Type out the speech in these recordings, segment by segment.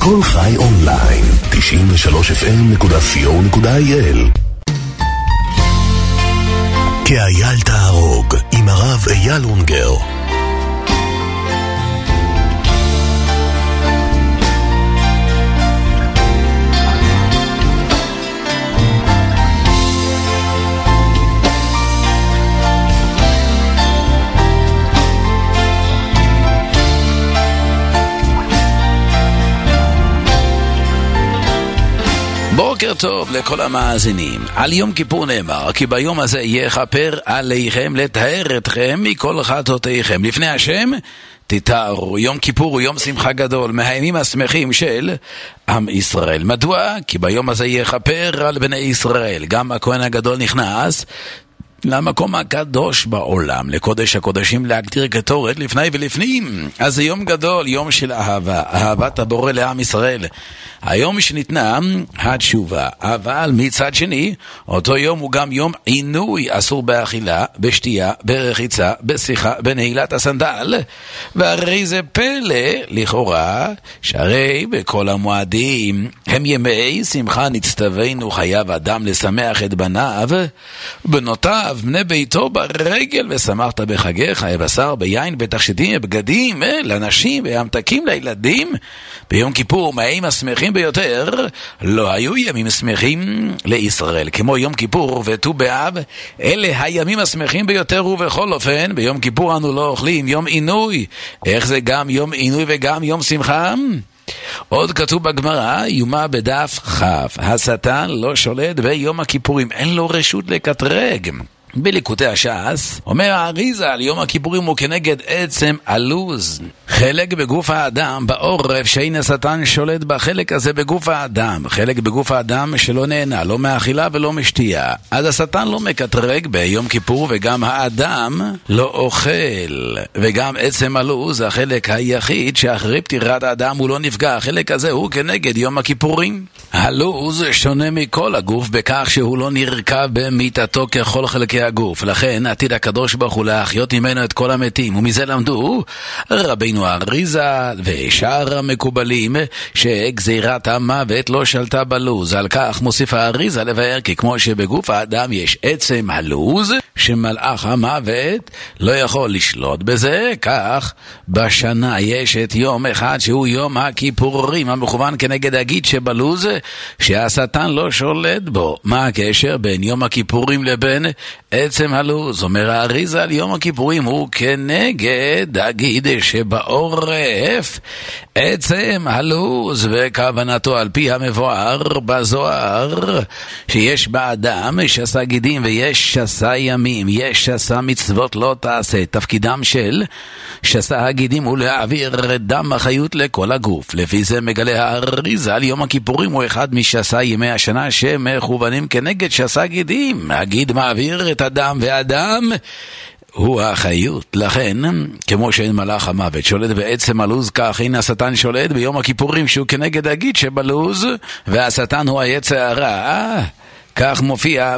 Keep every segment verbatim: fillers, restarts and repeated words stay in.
כל חי אונליין, תשעים ושלוש אף אם נקודה סי או נקודה איי אל. כאייל תהרוג עם הרב אייל אונגר. בוקר טוב לכל המאזינים. על יום כיפור נאמר כי ביום הזה יכפר עליכם לטהר אתכם מכל חטאותיכם לפני השם תטהרו. יום כיפור הוא יום שמחה גדול מהימים השמחים של עם ישראל. מדוע? כי ביום הזה יכפר על בני ישראל. גם הכהן הגדול נכנס למקום הקדוש בעולם, לקודש הקודשים, להגדיר כתורת לפני ולפנים. אז זה יום גדול, יום של אהבה, אהבת הבורא לעם ישראל. היום שניתנה התשובה, אבל מצד שני, אותו יום הוא גם יום עינוי, אסור באכילה, בשתייה, ברחיצה, בשיחה, בנעילת הסנדל. והרי זה פלא, לכאורה, שהרי בכל המועדים הם ימי שמחה נצטווינו חייב אדם לשמח את בניו, בנותיו, בני ביתו ברגל, ושמחת בחגיך, בשר, ביין, בתכשיטים, בגדים, לנשים, והמתקים לילדים. ביום כיפור, מהימים השמחים ביותר, לא היו ימים שמחים לישראל, כמו יום כיפור וט"ו באב, אלה הימים השמחים ביותר, ובכל אופן, ביום כיפור אנו לא אוכלים, יום עינוי. איך זה גם יום עינוי וגם יום שמחה? עוד כתוב בגמרא, יומה בדף חף, השטן לא שולט ביום הכיפורים, אין לו רשות לקטרג. בליקוטי הש"ס אומר האריזה על יום הכיפורים הוא כנגד עצם הלוז, חלק בגוף האדם בעורף שאין השטן שולט בחלק הזה בגוף האדם, חלק בגוף האדם שלא נהנה לא מאכילה ולא משתייה, אז השטן לא מקטרג ביום כיפור, וגם האדם לא אוכל, וגם עצם הלוז החלק היחיד שאחרי פטירת האדם הוא לא נפגע, החלק הזה הוא כנגד יום הכיפורים. הלוז שונה מכל הגוף בכך שהוא לא נרכב במיטתו ככל חלקי הגוף, לכן עתיד הקדוש ברוך הוא להחיות ממנו את כל המתים, ומזה למדו רבינו אריזה ושאר המקובלים שגזירת המוות לא שלטה בלוז. על כך מוסיף האריזה לבאר כי כמו שבגוף האדם יש עצם הלוז שמלאך המוות לא יכול לשלוט בזה, כך בשנה יש את יום אחד שהוא יום הכיפורים המכוון כנגד הגיד שבלוז שהשטן לא שולט בו. מה הקשר בין יום הכיפורים לבין עצם הלוז? אומר האריזה על יום הכיפורים הוא כנגד הגיד שבעורף, עצם הלוז, וכוונתו על פי המבואר בזוהר שיש באדם שסה גידים ויש שסה ימים, יש שסה מצוות לא תעשה. תפקידם של שסה הגידים הוא להעביר דם החיות לכל הגוף. לפי זה מגלה האריזה על יום הכיפורים הוא אחד משסה ימי השנה שמכוונים כנגד שסה גידים. הגיד מעביר את הדם, והדם הוא החיות. לכן, כמו שאין מלאך המוות שולט בעצם הלוז, כך אין השטן שולט ביום הכיפורים שהוא כנגד הגיד שבלוז, והשטן הוא היצר הרע. כך מופיע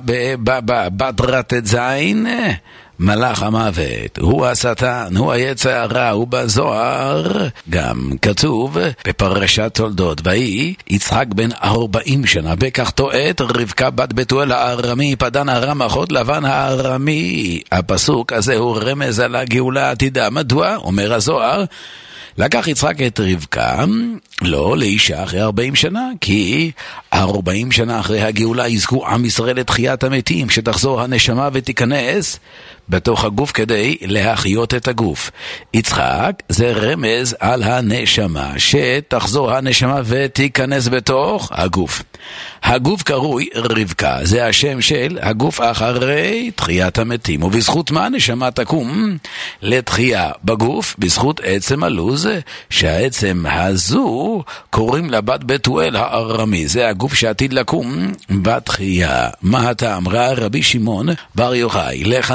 בבדרת זין, מלאך המוות הוא השטן, הוא היצר הרע, הוא בזוהר. גם כתוב בפרשת תולדות, ויהי יצחק בן ארבעים שנה, בכך תועט רבקה בת בתואל הארמי, פדן ארם אחות לבן הארמי. הפסוק הזה הוא רמז על הגאולה העתידה. מדוע? אומר הזוהר, לקח יצחק את רבקה לא לאישה אחרי ארבעים שנה, כי ארבעים שנה אחרי הגאולה יזכו עם ישראל לתחיית המתים, שתחזור הנשמה ותיכנס בתוך הגוף כדי להחיות את הגוף. יצחק זה רמז על הנשמה, שתחזור הנשמה ותיכנס בתוך הגוף. הגוף קרוי רבקה, זה השם של הגוף אחרי תחיית המתים, ובזכות מה הנשמה תקום לתחייה בגוף? בזכות עצם הלוז, שהעצם הזו קוראים לה בת בתואל הארמי, זה הגוף שעתיד לקום בתחייה. מה הטעם? ראה רבי שמעון בר יוחאי לכנות את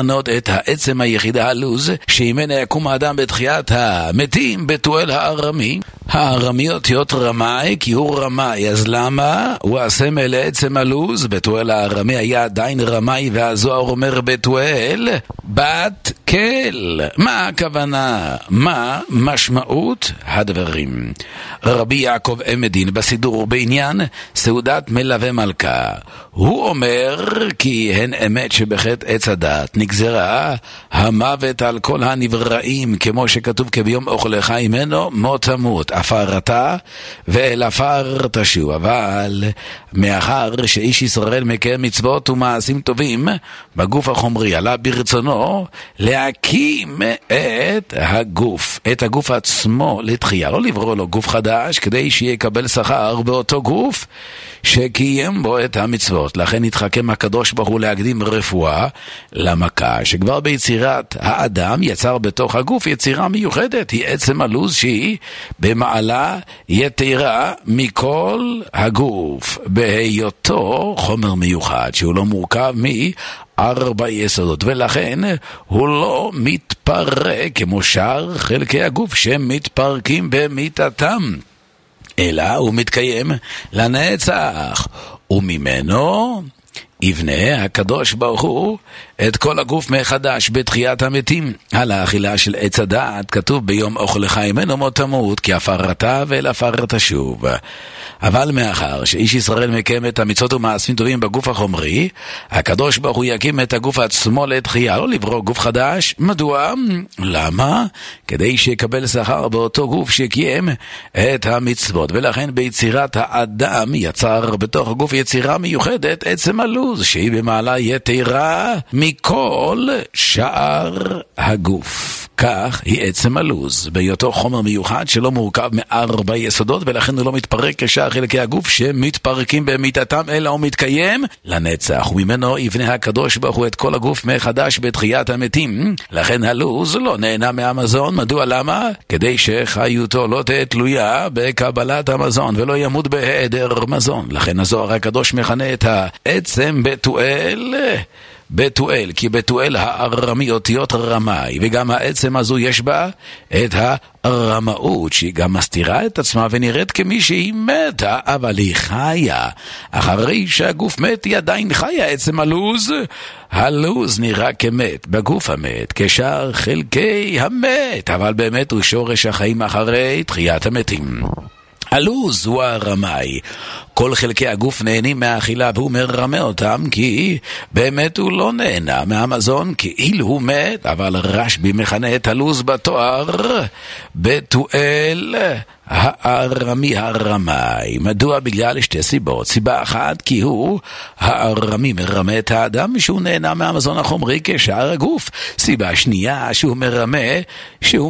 את העצם היחידה הלוז, שימנה יקום האדם בתחיית המתים בתואל הארמי. הארמי אותיות רמאי, כי הוא רמאי, אז למה? הוא הסמל לעצם הלוז, בתואל הארמי היה עדיין רמאי, והזוהר אומר בתואל בת כל. מה הכוונה? מה משמעות הדברים? רבי יעקב אמדין בסידור בעניין סעודת מלווה מלכה, הוא אומר כי הן אמת שבחטא עץ הדת נגזרה המוות על כל הנבראים, כמו שכתוב כביום אוכלך ממנו מות תמות, עפר אתה ואל עפר תשוב. אבל מאחר שאיש ישראל מקיים מצוות ומעשים טובים בגוף החומרי, עלה ברצונו להקים את הגוף, את הגוף עצמו לתחייה, לא לברוא לו גוף חדש כדי שיקבל שכר באותו גוף שקיים בו את המצוות. לכן התחכם הקדוש ברוך הוא להקדים רפואה למכה, שכבר ביצירת האדם יצר בתוך הגוף יצירה מיוחדת, היא עצם הלוז שהיא במעלה יתרה מכל הגוף, בהיותו חומר מיוחד שהוא לא מורכב מארבע יסודות, ולכן הוא לא מתפרק כמו שאר חלקי הגוף שמתפרקים במיתתם, אלא הוא מתקיים לנצח, וממנו יבנה הקדוש ברוך הוא את כל הגוף מחדש בתחיית המתים. על האכילה של עץ הדעת כתוב ביום אוכלך ממנו מות תמות, כי עפר אתה ואל עפר תשוב. אבל מאחר שאיש ישראל מקיים את המצוות ומעשים טובים בגוף החומרי, הקדוש ברוך הוא יקים את הגוף עצמו לתחייה, לא לברוא גוף חדש. מדוע? למה? כדי שיקבל שכר באותו גוף שקיים את המצוות. ולכן ביצירת האדם יצר בתוך הגוף יצירה מיוחדת, עצם הלוז, שהיא במעלה יתרה מכל שאר הגוף. כך היא עצם הלוז, בהיותו חומר מיוחד שלא מורכב מארבע יסודות, ולכן הוא לא מתפרק כשאר חלקי הגוף שמתפרקים במיתתם, אלא הוא מתקיים לנצח, וממנו יבנה הקדוש ברוך הוא את כל הגוף מחדש בתחיית המתים. לכן הלוז לא נהנה מהמזון. מדוע? למה? כדי שחיותו לא תהיה תלויה בקבלת המזון ולא ימות בהיעדר מזון. לכן הזוהר הקדוש מכנה את העצם בתואל בתואל, כי בתואל הארמי אותיות רמאי, וגם העצם הזו יש בה את הרמאות, שהיא גם מסתירה את עצמה ונראית כמי שהיא מתה, אבל היא חיה. אחרי שהגוף מת היא עדיין חיה. עצם הלוז, הלוז נראה כמת בגוף המת, כשאר חלקי המת, אבל באמת הוא שורש החיים אחרי תחיית המתים. הלוז הוא הרמאי. כל חלקי הגוף נהנים מהאכילה והוא מרמה אותם, כי באמת הוא לא נהנה מהמזון כאילו הוא מת. אבל רשב"י מכנה את הלוז בתואר בתואל הארמי הרמאי. מדוע? בגלל שתי סיבות. סיבה אחת, כי הוא הארמי מרמה את האדם שהוא נהנה מהמזון החומרי כשאר הגוף. סיבה שנייה, שהוא מרמה שהוא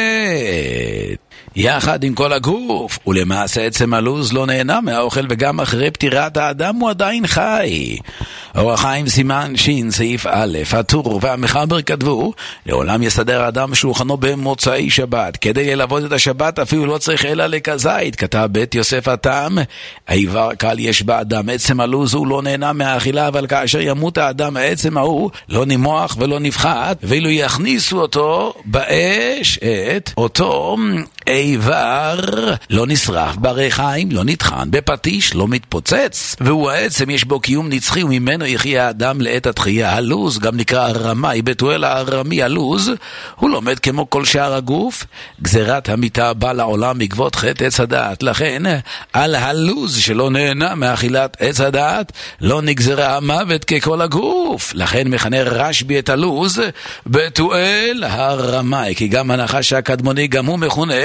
מת יחד עם כל הגוף, ולמעשה עצם הלוז לא נהנה מהאוכל, וגם אחרי פטירת האדם הוא עדיין חי. אור החיים סימן שין סעיף א', הטור והמחבר כתבו, לעולם יסדר האדם שולחנו במוצאי שבת, כדי ללוות את השבת אפילו לא צריך אלא לכזית. כתב בית יוסף הטעם, העבר קל יש באדם, עצם הלוז הוא לא נהנה מהאכילה, אבל כאשר ימות האדם העצם ההוא לא נמוח ולא נפחת, ואילו יכניסו אותו באש, את אותו איבר לא נשרף, בריחיים לא נטחן, בפטיש לא מתפוצץ, והוא העצם יש בו קיום נצחי, וממנו יחיה האדם לעת התחייה. הלוז גם נקרא הרמאי, בתואל הארמי הלוז הוא לומד כמו כל שאר הגוף. גזירת המיטה בא לעולם בעקבות חטא עץ הדעת, לכן על הלוז שלא נהנה מאכילת עץ הדעת לא נגזרה המוות ככל הגוף. לכן מכנה רשב"י את הלוז בתואל הרמאי, כי גם הנחש הקדמוני גם הוא מכונה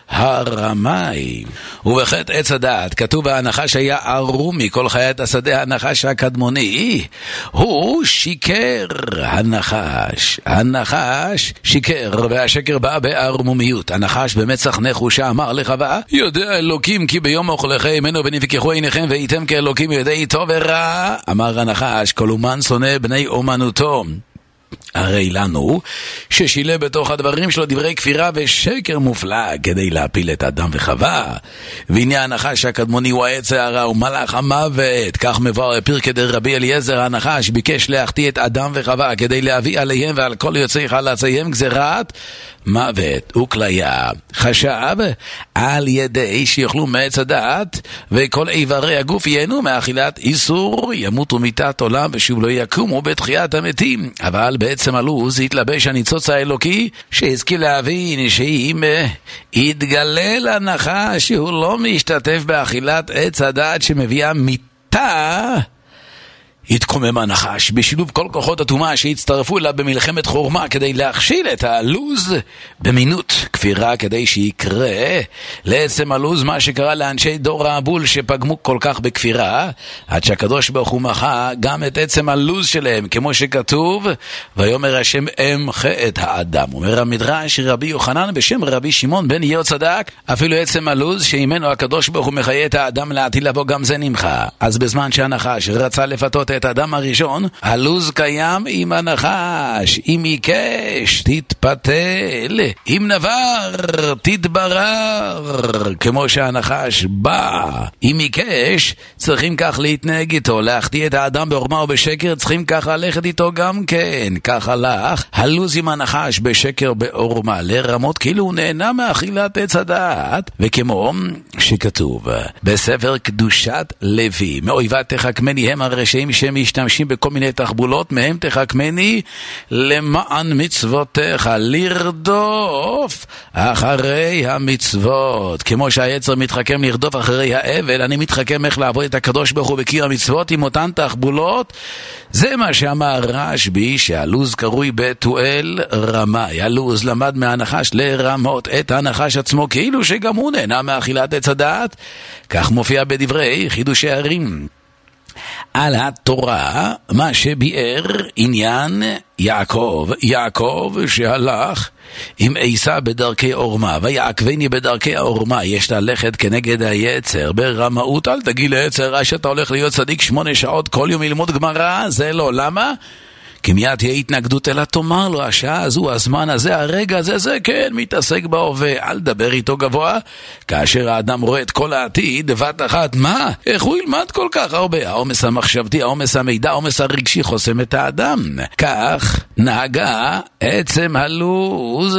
הרמאי. ובחטא עץ הדעת כתוב הנחש היה ערום מכל חיית השדה. הנחש הקדמוני הוא שיקר. הנחש הנחש שיקר, והשקר בא בערמומיות. הנחש במצח נחושה אמר לחווה, יודע אלוקים כי ביום אוכלכם ממנו ונפקחו עיניכם והייתם כאלוקים יודעי טוב ורע. אמר הנחש, כל אומן שונא בני אומנותו, הרי לנו ששילה בתוך הדברים שלו דברי כפירה ושקר מופלא כדי להפיל את אדם וחווה. והנה הנחש הקדמוני הוא העץ הרע ומלאך המוות. כך מבואר בפרקי דרבי אליעזר, הנחש ביקש להחטיא את אדם וחווה כדי להביא עליהם ועל כל יוצאי חלציהם גזירת מוות וכליה. חשב על ידי שיאכלו מעץ הדעת וכל איברי הגוף ייהנו מאכילת איסור, ימותו מיתת עולם ושוב לא יקומו בתחיית המתים. אבל בעצם הלוז התלבש הניצוץ האלוקי שהזכיר להבין שאם יתגלה לנחש שהוא לא משתתף באכילת עץ הדעת שמביאה מיתה, התקומם הנחש בשילוב כל כוחות הטומאה שהצטרפו אליו במלחמת חורמה כדי להכשיל את הלוז במינות כפירה כדי שיקרה לעצם הלוז מה שקרה לאנשי דור הבול שפגמו כל כך בכפירה, עד שהקדוש ברוך הוא מחה גם את עצם הלוז שלהם, כמו שכתוב ויאמר השם אמחה את האדם. אומר המדרש רבי יוחנן בשם רבי שמעון בן יהוצדק, אפילו עצם הלוז שעימנו הקדוש ברוך הוא מחיה את האדם לעתיד לבוא גם זה נמחה. אז בזמן שהנחש רצה לפתות את האדם הראשון, הלוז קיים עם הנחש, אם יקש תתפתל, אם נבר תתברר, כמו שהנחש בא. אם יקש צריכים כך להתנהג איתו, להחטיא את האדם בעורמה ובשקר, צריכים כך ללכת איתו גם כן. כך הלך הלוז עם הנחש בשקר בעורמה לרמות כאילו הוא נהנה מאכילת עץ הדעת, וכמו שכתוב בספר קדושת לוי, מאויבת תחכמני הם הרשעים שמשתמשים בכל מיני תחבולות, מהם תחכמני למען מצוותיך, לרדוף אחרי המצוות. כמו שהיצר מתחכם לרדוף אחרי האבל, אני מתחכם איך לעבוד את הקדוש ברוך הוא בקיר המצוות עם אותן תחבולות. זה מה שאמר רשב"י, שהלוז קרוי בתואל רמאי. הלוז למד מהנחש לרמות את הנחש עצמו כאילו שגם הוא נהנה מאכילת עץ הדעת. כך מופיע בדברי חידושי הרים על התורה מה שביאר עניין יעקב, יעקב שהלך עם עיסה בדרכי עורמה, ויעקבני בדרכי העורמה. יש ללכת כנגד היצר ברמאות. אל תגיד ליצר שאתה הולך להיות צדיק שמונה שעות כל יום ללמוד גמרא, זה לא. למה? כי מיד תהיה התנגדות, אלא תאמר לו השעה הזו, הזמן הזה, הרגע הזה, זה כן מתעסק בהווה. אל דבר איתו גבוה. כאשר האדם רואה את כל העתיד בת אחת, מה? איך הוא ילמד כל כך הרבה? העומס המחשבתי, העומס המידע, העומס הרגשי חוסם את האדם. כך נהגה עצם הלוז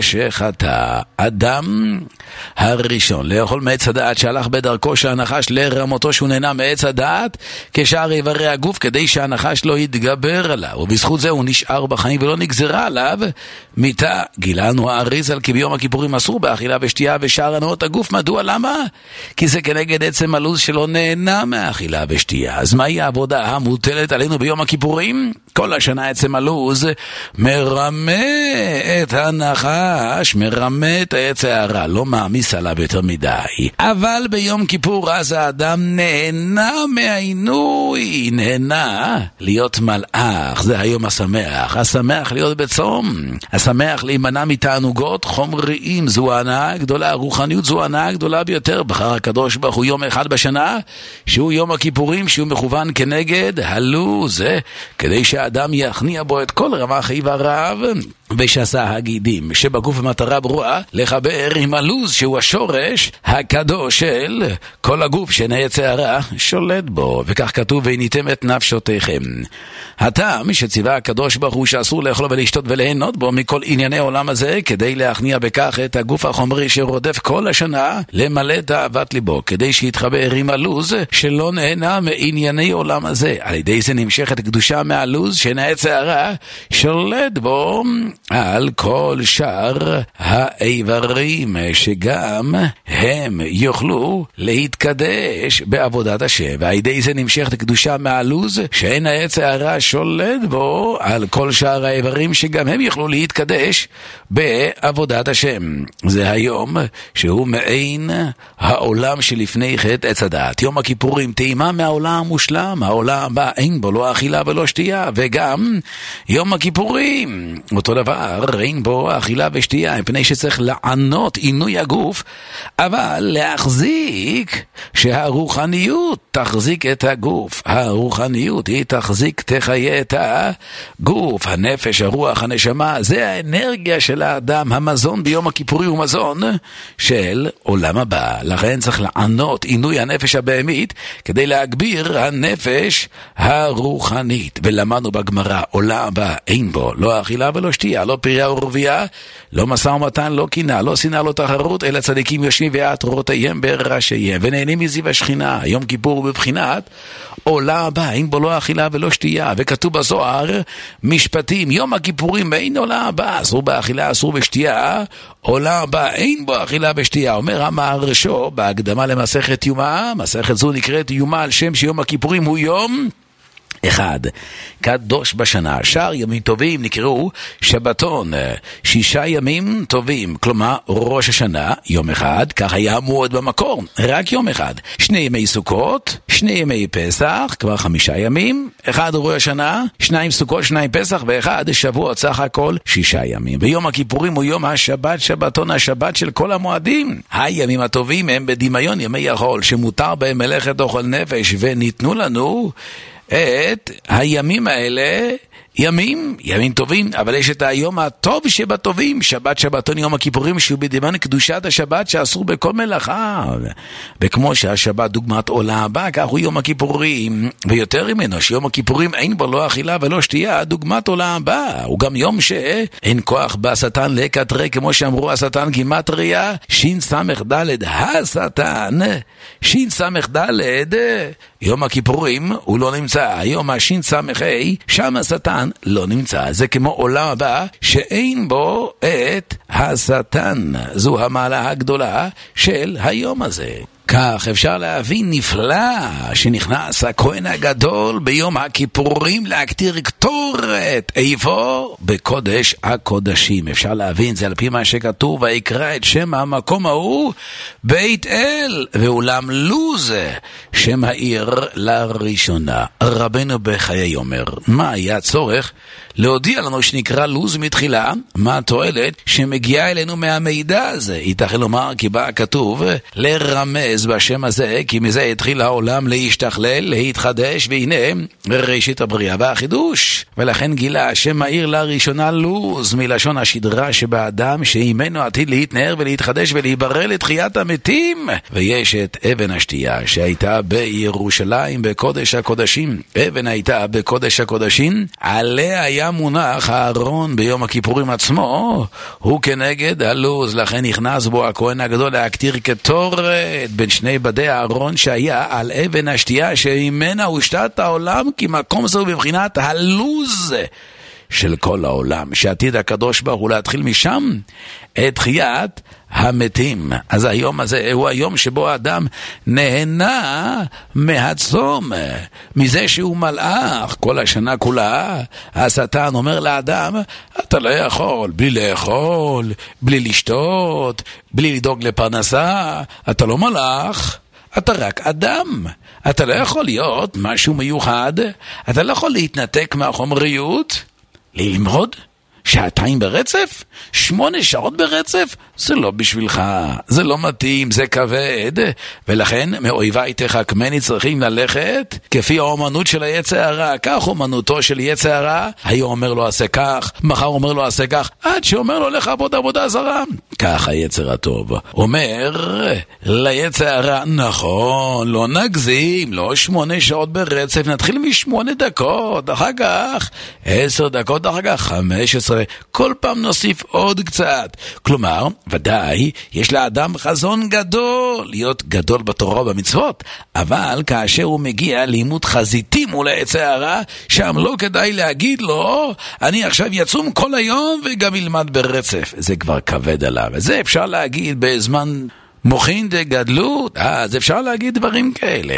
כשחטא אדם הראשון לאכול מעץ הדעת שהלך בדרכו שהנחש לרמותו שהוא נהנה מעץ הדעת כשאר איברי הגוף כדי שהנחש לא יתגבר עליו, ובזכות זה הוא נשאר בחיים ולא נגזרה עליו מיתה. גילנו האריזל כי ביום הכיפורים אסור באכילה ושתייה ושאר הנאות הגוף. מדוע? למה? כי זה כנגד עצם הלוז שלא נהנה מאכילה ושתייה. אז מהי העבודה המוטלת עלינו ביום הכיפורים? כל השנה עצם הלוז מרמה את הנחש, מרמה את העץ הרע, לא מעמיס עליו יותר מדי. אבל ביום כיפור אז האדם נהנה מהעינוי, נהנה להיות מלאך. זה היום השמח, השמח להיות בצום, השמח להימנע מתענוגות חומריים. זו ההנאה הגדולה, הרוחניות זו ההנאה הגדולה ביותר. בחר הקדוש ברוך הוא יום אחד בשנה שהוא יום הכיפורים, שהוא מכוון כנגד הלוז, כדי שהאדם יכניע בו את כל רמ"ח איבריו ושסה הגידים שבגוף המטרה ברורה לחבר עם הלוז שהוא השורש הקדוש של כל הגוף שנעץ הרע שולט בו. וכך כתוב והניתם את נפשותיכם. הטעם שציווה הקדוש ברוך הוא שאסור לאכול ולשתות וליהנות בו מכל ענייני העולם הזה כדי להכניע בכך את הגוף החומרי שרודף כל השנה למלא תאוות ליבו, כדי שיתחבר עם הלוז שלא נהנה מענייני עולם הזה. על ידי זה נמשכת קדושה מהלוז שנעץ הרע שולט בו על כל שאר האיברים שגם הם יוכלו להתקדש בעבודת השם. ועל ידי זה נמשכת קדושה מהלוז שאין העץ הרע שולט בו על כל שאר האיברים שגם הם יוכלו להתקדש בעבודת השם. זה היום שהוא מעין העולם שלפני חטא עץ הדעת. יום הכיפורים טעימה מהעולם המושלם, העולם הבא אין בו לא אכילה ולא שתייה וגם יום הכיפורים, אותו דבר, אין בו אכילה ושתייה, מפני שצריך לענות עינוי הגוף, אבל להחזיק שהרוחניות תחזיק את הגוף, הרוחניות היא תחזיק, תחיה את הגוף, הנפש, הרוח, הנשמה, זה האנרגיה של האדם. המזון ביום הכיפורים הוא מזון של עולם הבא, לכן צריך לענות עינוי הנפש הבהמית כדי להגביר הנפש הרוחנית. ולמדנו בגמרא, עולם הבא אין בו לא אכילה ולא שתייה, לא פריה ורבייה, לא משא ומתן, לא קנאה, לא שנאה, לא תחרות, אלא צדיקים יושבים ועטרותיהם בראשיהם ונהנים מזיו השכינה. יום כיפור בבחינת עולם הבא אין בו לא אכילה ולא שתייה, וכתוב בזוהר משפטים, יום הכיפורים אין עולם הבא, אסור באכילה, אסור בשתייה, עולם הבא אין בו אכילה ושתייה. אומר המהרש"א בהקדמה למסכת יומא, מסכת זו נקראת יומא על שם שיום הכיפורים הוא יום אחד, קדוש בשנה. שאר ימים טובים נקראו שבתון, שישה ימים טובים, כלומר ראש השנה יום אחד, כך היה מועד במקור, רק יום אחד. שני ימי סוכות, שני ימי פסח, כבר חמישה ימים, אחד ראש השנה, שניים סוכות, שניים פסח, ואחד שבועות, סך הכל שישה ימים. ויום הכיפורים הוא יום השבת, שבתון, השבת של כל המועדים. הימים הטובים הם בדמיון ימי החול, שמותר בהם מלאכת אוכל נפש, וניתנו לנו את הימים האלה, ימים, ימים טובים, אבל יש את היום הטוב שבטובים, שבת שבתון יום הכיפורים, שהוא בדמיון קדושת השבת שאסור בכל מלאכה. וכמו שהשבת דוגמת עולם הבא, כך הוא יום הכיפורים, ויותר ממנו שיום הכיפורים אין בו לא אכילה ולא שתייה, דוגמת עולם הבא. הוא גם יום שאין כוח בשטן לקטרי, כמו שאמרו השטן גימטריה שין סמך דלת, השטן שין סמך דלת, יום הכיפורים הוא לא נמצא, היום השין סמך ה' שם השטן לא נמצא. זה כמו עולם הבא שאין בו את השטן. זו המעלה הגדולה של היום הזה. כך אפשר להבין נפלא שנכנס הכהן הגדול ביום הכיפורים להקטיר קטורת. איפה? בקודש הקודשים. אפשר להבין זה על פי מה שכתוב, ויקרא את שם המקום ההוא בית אל, ואולם לוז שם העיר לראשונה. רבנו בחיי אומר, מה היה צורך להודיע לנו שנקרא לוז מתחילה? מה התועלת שמגיעה אלינו מהמידע הזה? ייתכן לומר כי בא כתוב לרמז בשם הזה, כי מזה התחיל העולם להשתכלל, להתחדש, והנה ראשית הבריאה והחידוש. ולכן גילה השם העיר לראשונה לוז, מלשון השדרה שבאדם, שעימנו עתיד להתנער ולהתחדש ולהיברא לתחיית המתים. ויש את אבן השתייה שהייתה בירושלים בקודש הקודשים. אבן הייתה בקודש הקודשים, עליה היה מונח הארון ביום הכיפורים עצמו, הוא כנגד הלוז. לכן נכנס בו הכהן הגדול להקטיר קטורת בין שני בדי הארון שהיה על אבן השתייה, שממנה הושתת העולם, כי מקום זהו בבחינת הלוז של כל העולם, שעתיד הקדוש ברוך הוא להתחיל משם את תחיית המתים. אז היום הזה הוא היום שבו האדם נהנה מהצום, מזה שהוא מלאך כל השנה כולה. השטן אומר לאדם, אתה לא יכול בלי לאכול, בלי לשתות, בלי לדאוג לפרנסה, אתה לא מלאך, אתה רק אדם, אתה לא יכול להיות משהו מיוחד, אתה לא יכול להתנתק מהחומריות, ללמוד שעתיים ברצף, שמונה שעות ברצף, זה לא בשבילך, זה לא מתאים, זה כבד. ולכן מאויבי תחכמני צריכים ללכת כפי האומנות של היצר הרע. כך אומנותו של יצר הרע, היום אומר לו עשה כך, מחר אומר לו עשה כך, עד שאומר לו לך עבוד עבודה זרה. כך היצר הטוב אומר ליצר הרע, נכון, לא נגזים, לא שמונה שעות ברצף, נתחיל משמונה דקות, אחר כך עשר דקות, אחר כך חמש עשרה, כל פעם נוסיף עוד קצת. כלומר, ודאי, יש לאדם חזון גדול, להיות גדול בתורה ובמצוות, אבל כאשר הוא מגיע לימוד חזיתי מול היצר הרע, שם לא כדאי להגיד לו, אני עכשיו יצום כל היום וגם ילמד ברצף. זה כבר כבד עליו. זה אפשר להגיד בזמן מוחין דגדלות, אז אפשר להגיד דברים כאלה.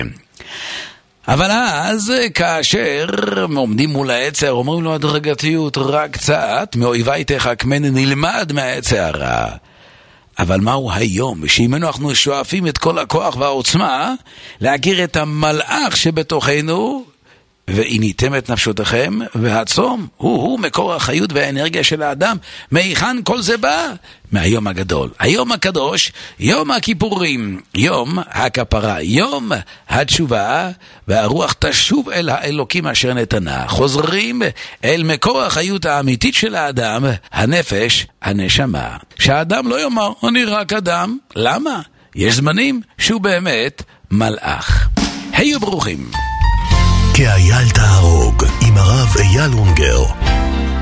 אבל אז כאשר עומדים מול היצר, אומרים לו הדרגתיות, רק קצת, מאויבי תחכמני, נלמד מהיצר הרע. אבל מהו היום? שממנו אנחנו שואפים את כל הכוח והעוצמה להכיר את המלאך שבתוכנו, ועיניתם את נפשותיכם, והצום הוא-הוא מקור החיות והאנרגיה של האדם. מהיכן כל זה בא? מהיום הגדול, היום הקדוש, יום הכיפורים, יום הכפרה, יום התשובה, והרוח תשוב אל האלוקים אשר נתנה. חוזרים אל מקור החיות האמיתית של האדם, הנפש, הנשמה. שהאדם לא יאמר, אני רק אדם. למה? יש זמנים שהוא באמת מלאך. היו ברוכים. כאייל תהרוג עם הרב אייל אונגר.